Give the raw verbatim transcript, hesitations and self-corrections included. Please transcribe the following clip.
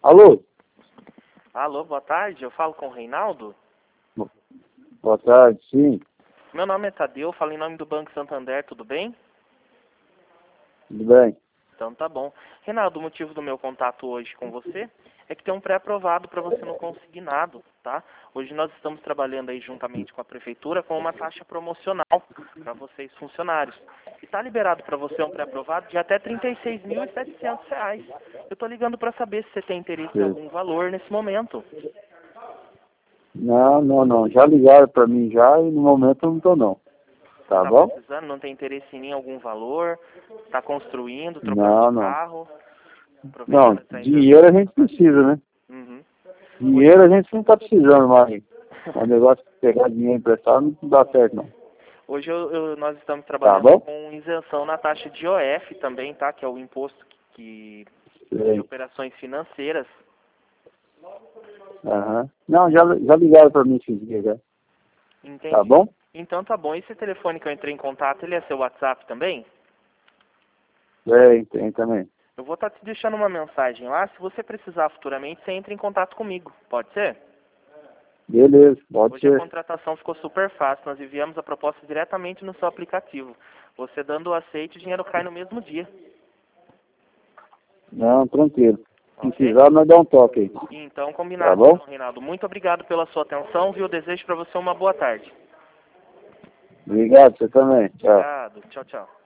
Alô? Alô, boa tarde, eu falo com o Reinaldo? Boa tarde, sim. Meu nome é Tadeu, eu falo em nome do Banco Santander, tudo bem? Tudo bem? Então tá bom. Reinaldo, o motivo do meu contato hoje com você é que tem um pré-aprovado para você no consignado, tá? Hoje nós estamos trabalhando aí juntamente com a prefeitura com uma taxa promocional para vocês funcionários. E tá liberado para você um pré-aprovado de até trinta e seis mil e setecentos reais. Eu tô ligando para saber se você tem interesse em Sim. algum valor nesse momento. Não, não, não. Já ligaram para mim já e no momento eu não tô não. Tá Tá bom? precisando, não tem interesse em algum valor, tá construindo, trocando Não, de não. carro, Não, aproveitando essa dinheiro a inversão. gente precisa, né? Uhum. Hoje, Dinheiro a gente não tá precisando mais. O negócio de pegar dinheiro emprestado não dá certo, não. hoje eu- eu- nós estamos Tá trabalhando bom? com isenção na taxa de I O F também, tá? Que é o imposto que, que de Sei. operações financeiras. Aham. Não, já, já ligaram para mim esses dias, já. Tá Entendi. bom? Então tá bom. Esse telefone que eu entrei em contato, ele é seu WhatsApp também? Tem, tem também. Eu vou estar te deixando uma mensagem lá. Se você precisar futuramente, você entra em contato comigo. Pode ser? Beleza, pode Hoje a ser. contratação ficou super fácil. Nós enviamos a proposta diretamente no seu aplicativo. Você dando o aceite, o dinheiro cai no mesmo dia. Não, tranquilo. Se Ok? precisar, nós dá um toque aí. Então, Tá combinado, bom? então, Reinaldo. Muito obrigado pela sua atenção, viu? Eu desejo para você uma boa tarde. Obrigado, você também. Tchau. Obrigado. Tchau, tchau.